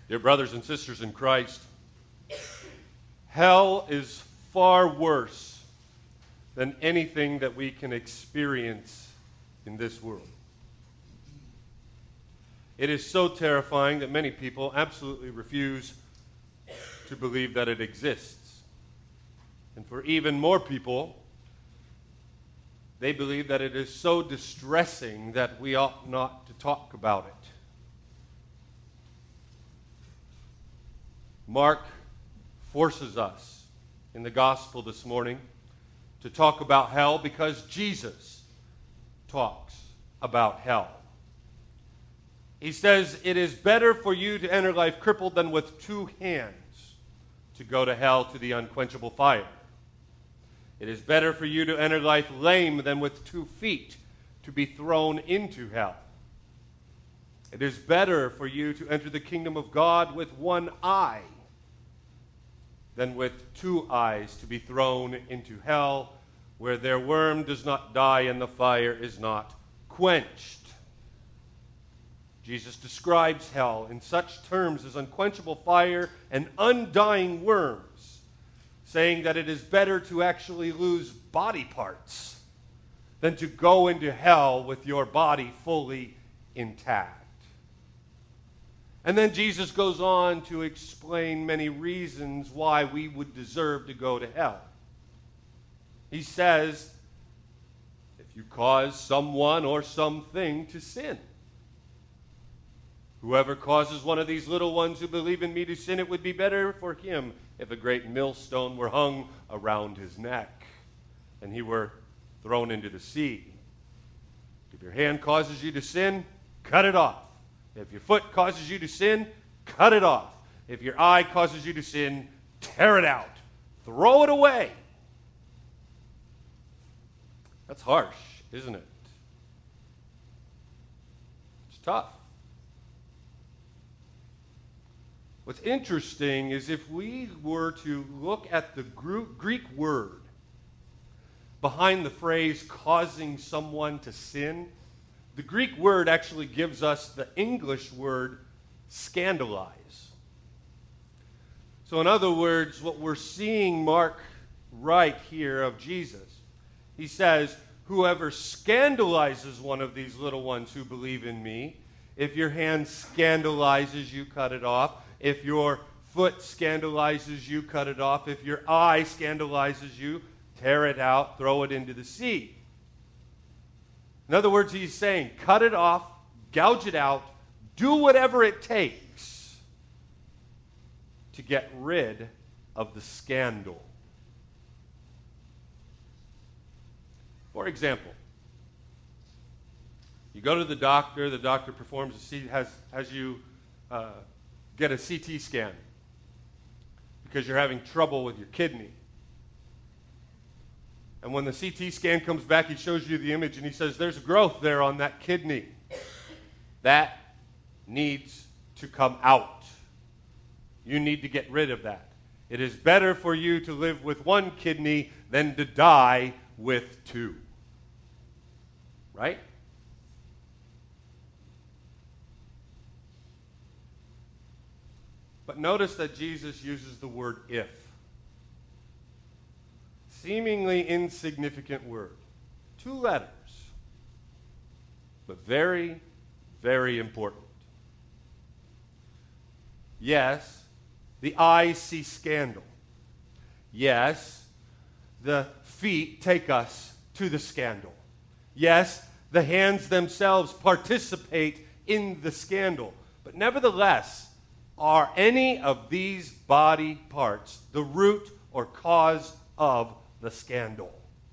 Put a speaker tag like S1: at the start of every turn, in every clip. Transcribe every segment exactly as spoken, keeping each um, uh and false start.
S1: Dear brothers and sisters in Christ, hell is far worse than anything that we can experience in this world. It is so terrifying that many people absolutely refuse to believe that it exists. And for even more people, they believe that it is so distressing that we ought not to talk about it. Mark forces us in the gospel this morning to talk about hell because Jesus talks about hell. He says, it is better for you to enter life crippled than with two hands to go to hell, to the unquenchable fire. It is better for you to enter life lame than with two feet to be thrown into hell. It is better for you to enter the kingdom of God with one eye than with two eyes to be thrown into hell, where their worm does not die and the fire is not quenched. Jesus describes hell in such terms as unquenchable fire and undying worms, saying that it is better to actually lose body parts than to go into hell with your body fully intact. And then Jesus goes on to explain many reasons why we would deserve to go to hell. He says, if you cause someone or something to sin, whoever causes one of these little ones who believe in me to sin, it would be better for him if a great millstone were hung around his neck and he were thrown into the sea. If your hand causes you to sin, cut it off. If your foot causes you to sin, cut it off. If your eye causes you to sin, tear it out. Throw it away. That's harsh, isn't it? It's tough. What's interesting is if we were to look at the Greek word behind the phrase causing someone to sin, the Greek word actually gives us the English word scandalize. So in other words, what we're seeing Mark write here of Jesus, he says, whoever scandalizes one of these little ones who believe in me, if your hand scandalizes you, cut it off. If your foot scandalizes you, cut it off. If your eye scandalizes you, tear it out, throw it into the sea. In other words, he's saying, cut it off, gouge it out, do whatever it takes to get rid of the scandal. For example, you go to the doctor, the doctor performs a C, has, has you uh, get a C T scan because you're having trouble with your kidney. And when the C T scan comes back, he shows you the image and he says, there's growth there on that kidney. That needs to come out. You need to get rid of that. It is better for you to live with one kidney than to die with two. Right? But notice that Jesus uses the word if. Seemingly insignificant word. Two letters. But very, very important. Yes, the eyes see scandal. Yes, the feet take us to the scandal. Yes, the hands themselves participate in the scandal. But nevertheless, are any of these body parts the root or cause of the scandal?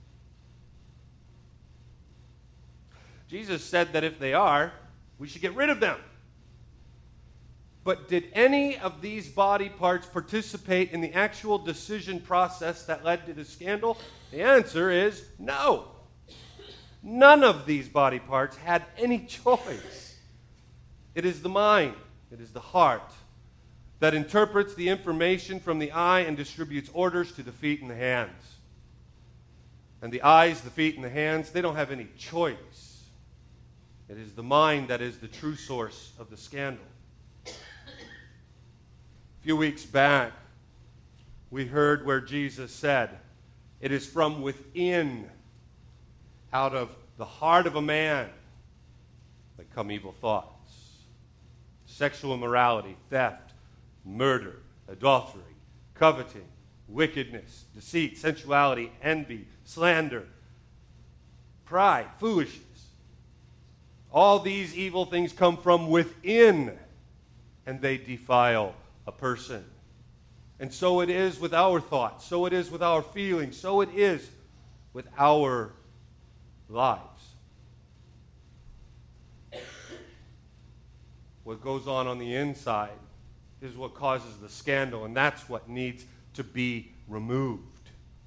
S1: Jesus said that if they are, we should get rid of them. But did any of these body parts participate in the actual decision process that led to the scandal? The answer is no. None of these body parts had any choice. It is the mind, it is the heart that interprets the information from the eye and distributes orders to the feet and the hands. And the eyes, the feet, and the hands, they don't have any choice. It is the mind that is the true source of the scandal. A few weeks back, we heard where Jesus said, "It is from within, out of the heart of a man, that come evil thoughts, sexual immorality, theft, murder, adultery, coveting, wickedness, deceit, sensuality, envy, slander, pride, foolishness. All these evil things come from within, and they defile a person." And so it is with our thoughts, so it is with our feelings, so it is with our lives. What goes on on the inside is what causes the scandal, and that's what needs to be removed.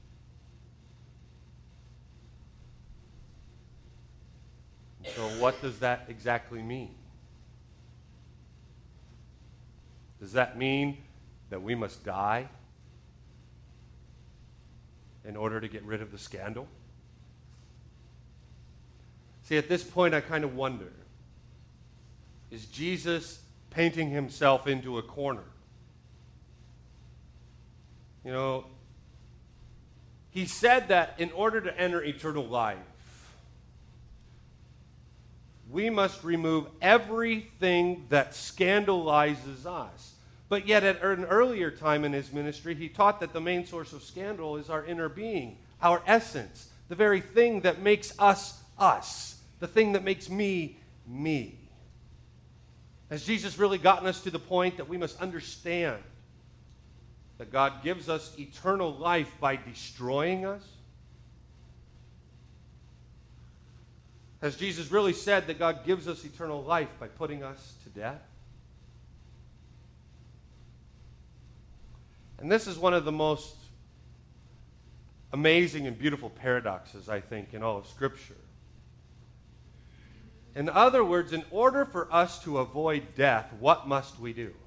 S1: And so what does that exactly mean? Does that mean that we must die in order to get rid of the scandal? See, at this point, I kind of wonder, is Jesus painting himself into a corner? You know, he said that in order to enter eternal life, we must remove everything that scandalizes us. But yet at an earlier time in his ministry, he taught that the main source of scandal is our inner being, our essence, the very thing that makes us us, the thing that makes me me. Has Jesus really gotten us to the point that we must understand that God gives us eternal life by destroying us? Has Jesus really said that God gives us eternal life by putting us to death? And this is one of the most amazing and beautiful paradoxes, I think, in all of Scripture. In other words, in order for us to avoid death, what must we do?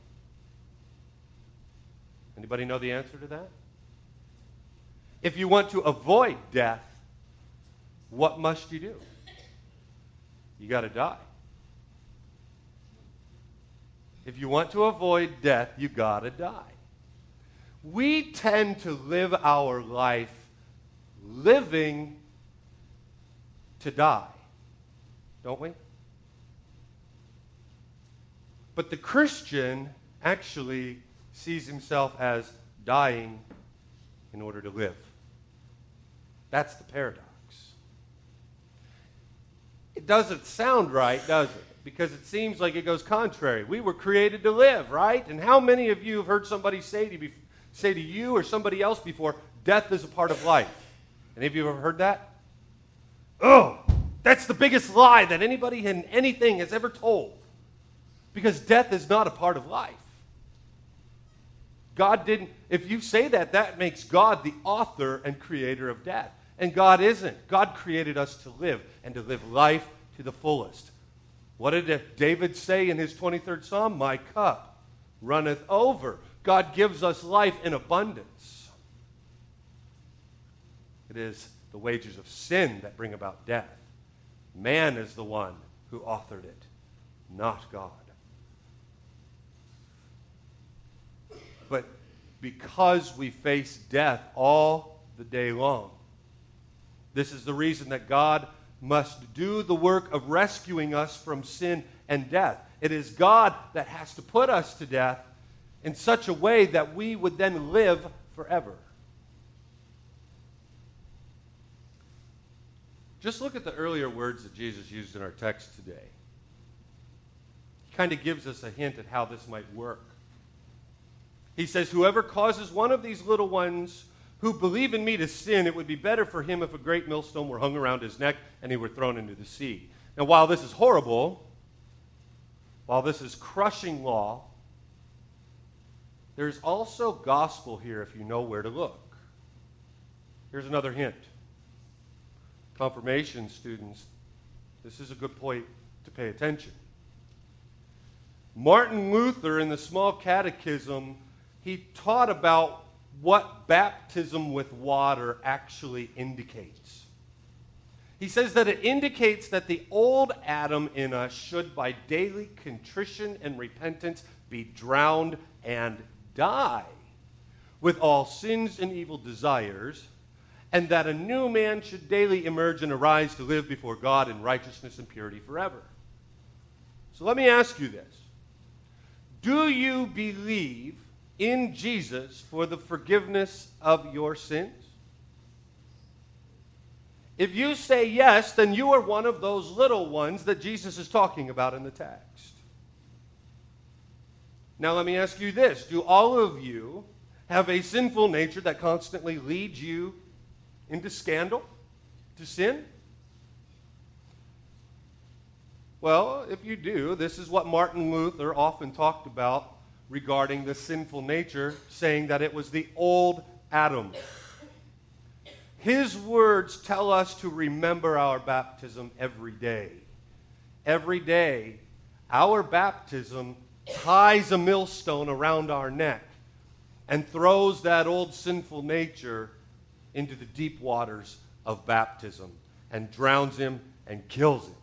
S1: Anybody know the answer to that? If you want to avoid death, what must you do? You got to die. If you want to avoid death, you got to die. We tend to live our life living to die, don't we? But the Christian actually sees himself as dying in order to live. That's the paradox. It doesn't sound right, does it? Because it seems like it goes contrary. We were created to live, right? And how many of you have heard somebody say to you, say to you or somebody else before, death is a part of life? Any of you ever heard that? Oh, that's the biggest lie that anybody in anything has ever told. Because death is not a part of life. God didn't, if you say that, that makes God the author and creator of death. And God isn't. God created us to live and to live life to the fullest. What did David say in his twenty-third Psalm? My cup runneth over. God gives us life in abundance. It is the wages of sin that bring about death. Man is the one who authored it, not God. But because we face death all the day long, this is the reason that God must do the work of rescuing us from sin and death. It is God that has to put us to death in such a way that we would then live forever. Just look at the earlier words that Jesus used in our text today. He kind of gives us a hint at how this might work. He says, whoever causes one of these little ones who believe in me to sin, it would be better for him if a great millstone were hung around his neck and he were thrown into the sea. Now, while this is horrible, while this is crushing law, there's also gospel here if you know where to look. Here's another hint. Confirmation students, this is a good point to pay attention. Martin Luther, in the Small Catechism, he taught about what baptism with water actually indicates. He says that it indicates that the old Adam in us should, by daily contrition and repentance, be drowned and die with all sins and evil desires, and that a new man should daily emerge and arise to live before God in righteousness and purity forever. So let me ask you this. Do you believe in Jesus for the forgiveness of your sins? If you say yes, then you are one of those little ones that Jesus is talking about in the text. Now let me ask you this. Do all of you have a sinful nature that constantly leads you into scandal, to sin? Well, if you do, this is what Martin Luther often talked about regarding the sinful nature, saying that it was the old Adam. His words tell us to remember our baptism every day. Every day, our baptism ties a millstone around our neck and throws that old sinful nature into the deep waters of baptism and drowns him and kills him.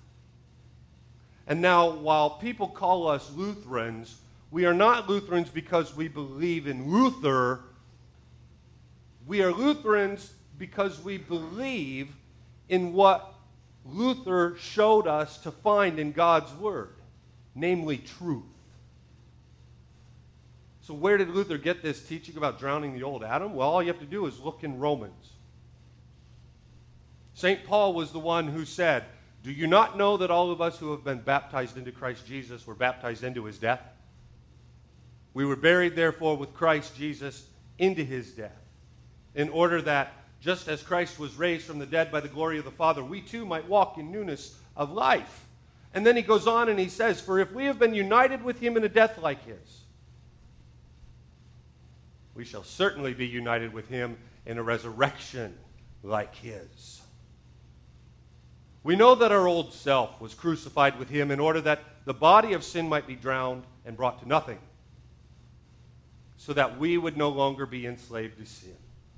S1: And now, while people call us Lutherans, we are not Lutherans because we believe in Luther. We are Lutherans because we believe in what Luther showed us to find in God's Word, namely truth. So where did Luther get this teaching about drowning the old Adam? Well, all you have to do is look in Romans. Saint Paul was the one who said, "Do you not know that all of us who have been baptized into Christ Jesus were baptized into his death? We were buried, therefore, with Christ Jesus into his death, in order that, just as Christ was raised from the dead by the glory of the Father, we too might walk in newness of life." And then he goes on and he says, "For if we have been united with him in a death like his, we shall certainly be united with him in a resurrection like his." We know that our old self was crucified with him in order that the body of sin might be drowned and brought to nothing, so that we would no longer be enslaved to sin.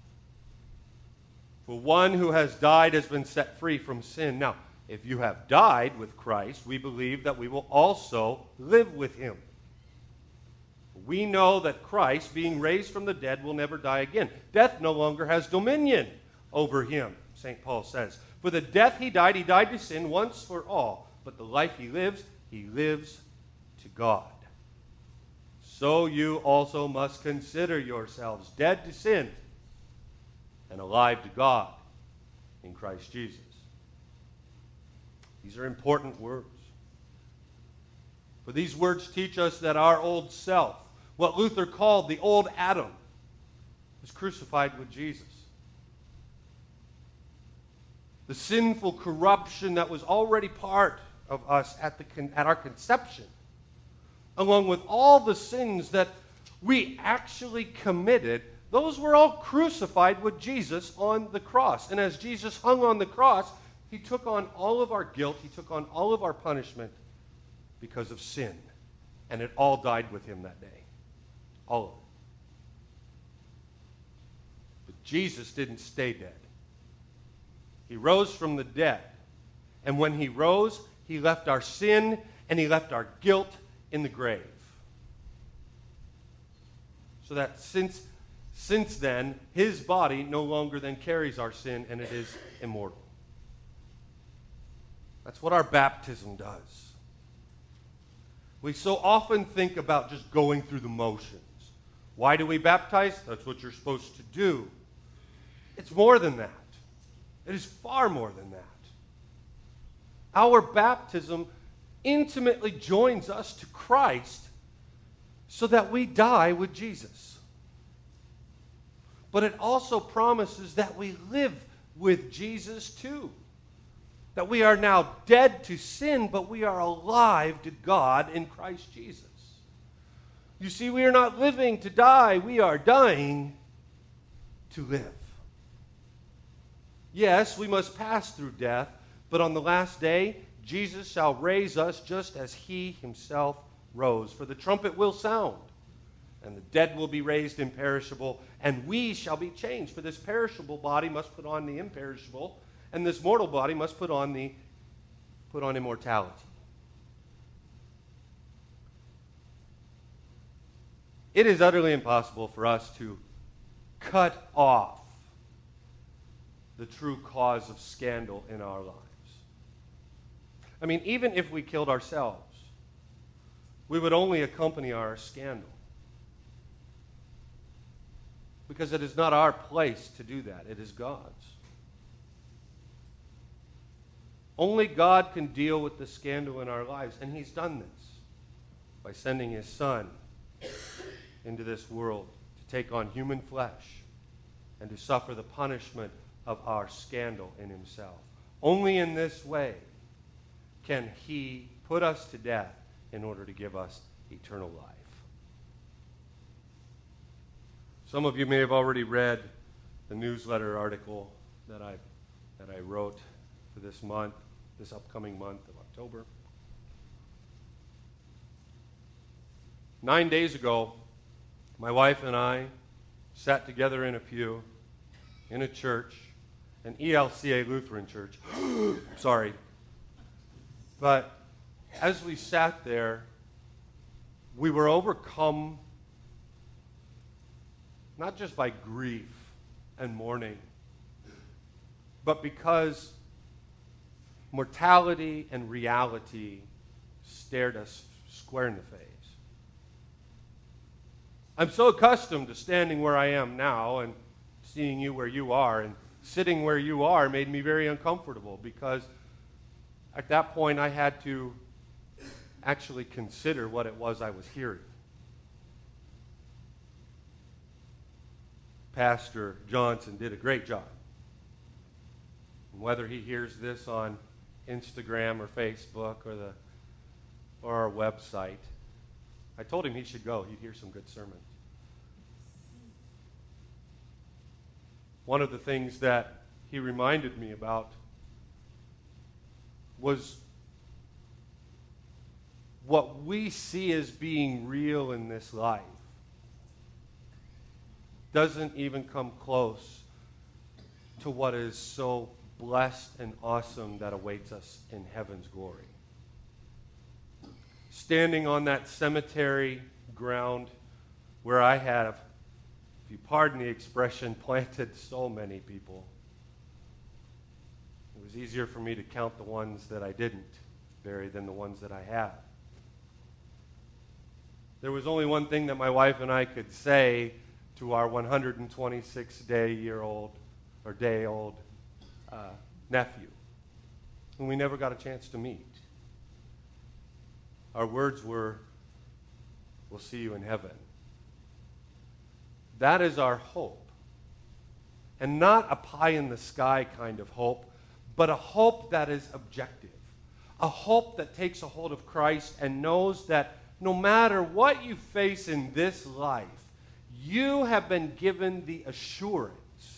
S1: For one who has died has been set free from sin. Now, if you have died with Christ, we believe that we will also live with him. We know that Christ, being raised from the dead, will never die again. Death no longer has dominion over him, Saint Paul says. For the death he died, he died to sin once for all. But the life he lives, he lives to God. So you also must consider yourselves dead to sin and alive to God in Christ Jesus. These are important words. For these words teach us that our old self, what Luther called the old Adam, was crucified with Jesus. The sinful corruption that was already part of us at, the con- at our conception, along with all the sins that we actually committed, those were all crucified with Jesus on the cross. And as Jesus hung on the cross, he took on all of our guilt, he took on all of our punishment because of sin. And it all died with him that day. All of it. But Jesus didn't stay dead. He rose from the dead. And when he rose, he left our sin and he left our guilt in the grave. So that since, since then, his body no longer then carries our sin and it is immortal. That's what our baptism does. We so often think about just going through the motions. Why do we baptize? That's what you're supposed to do. It's more than that. It is far more than that. Our baptism intimately joins us to Christ so that we die with Jesus. But it also promises that we live with Jesus too. That we are now dead to sin, but we are alive to God in Christ Jesus. You see, we are not living to die, we are dying to live. Yes, we must pass through death, but on the last day, Jesus shall raise us just as he himself rose. For the trumpet will sound, and the dead will be raised imperishable, and we shall be changed. For this perishable body must put on the imperishable, and this mortal body must put on the put on immortality. It is utterly impossible for us to cut off the true cause of scandal in our lives. I mean, even if we killed ourselves, we would only accompany our scandal. Because it is not our place to do that. It is God's. Only God can deal with the scandal in our lives, and He's done this by sending His Son into this world to take on human flesh and to suffer the punishment of our scandal in Himself. Only in this way can He put us to death in order to give us eternal life. Some of you may have already read the newsletter article that I that I wrote for this month, this upcoming month of October. Nine days ago, my wife and I sat together in a pew in a church, an E L C A Lutheran church. Sorry. But as we sat there, we were overcome not just by grief and mourning, but because mortality and reality stared us square in the face. I'm so accustomed to standing where I am now and seeing you where you are, and sitting where you are made me very uncomfortable because at that point I had to actually consider what it was I was hearing. Pastor Johnson did a great job. Whether he hears this on Instagram or Facebook or the or our website, I told him he should go. He'd hear some good sermons. One of the things that he reminded me about was what we see as being real in this life doesn't even come close to what is so blessed and awesome that awaits us in heaven's glory. Standing on that cemetery ground where I have, if you pardon the expression, planted so many people, it was easier for me to count the ones that I didn't bury than the ones that I have. There was only one thing that my wife and I could say to our one hundred twenty-six day year old or day old uh, nephew, whom we never got a chance to meet. Our words were, "We'll see you in heaven." That is our hope. And not a pie in the sky kind of hope, but a hope that is objective. A hope that takes a hold of Christ and knows that no matter what you face in this life, you have been given the assurance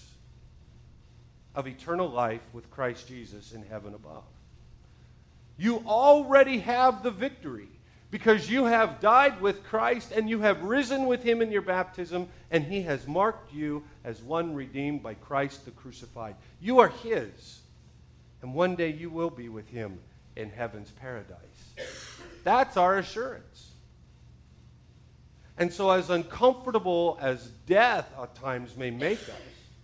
S1: of eternal life with Christ Jesus in heaven above. You already have the victory because you have died with Christ and you have risen with Him in your baptism, and He has marked you as one redeemed by Christ the crucified. You are His, and one day you will be with Him in heaven's paradise. That's our assurance. And so as uncomfortable as death at times may make us,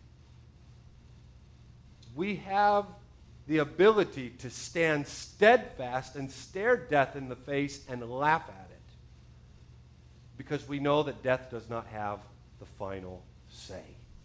S1: we have the ability to stand steadfast and stare death in the face and laugh at it, because we know that death does not have the final say.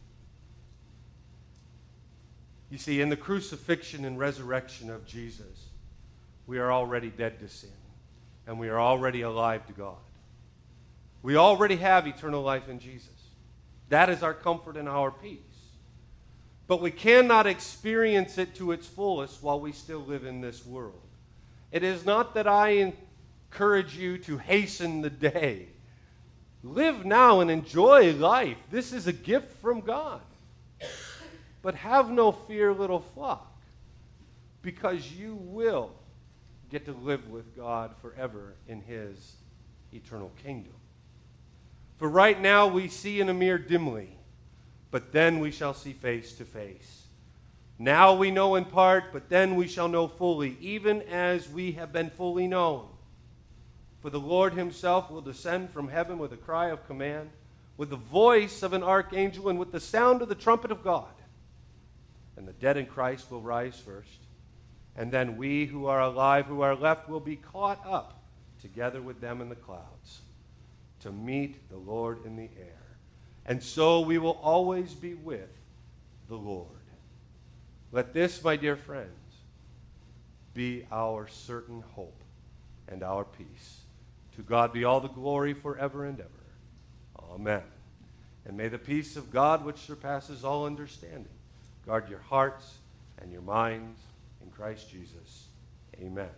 S1: You see, in the crucifixion and resurrection of Jesus, we are already dead to sin, and we are already alive to God. We already have eternal life in Jesus. That is our comfort and our peace. But we cannot experience it to its fullest while we still live in this world. It is not that I encourage you to hasten the day. Live now and enjoy life. This is a gift from God. But have no fear, little flock, because you will get to live with God forever in His eternal kingdom. For right now we see in a mirror dimly, but then we shall see face to face. Now we know in part, but then we shall know fully, even as we have been fully known. For the Lord himself will descend from heaven with a cry of command, with the voice of an archangel, and with the sound of the trumpet of God. And the dead in Christ will rise first. And then we who are alive, who are left, will be caught up together with them in the clouds to meet the Lord in the air. And so we will always be with the Lord. Let this, my dear friends, be our certain hope and our peace. To God be all the glory forever and ever. Amen. And may the peace of God, which surpasses all understanding, guard your hearts and your minds in Christ Jesus. Amen.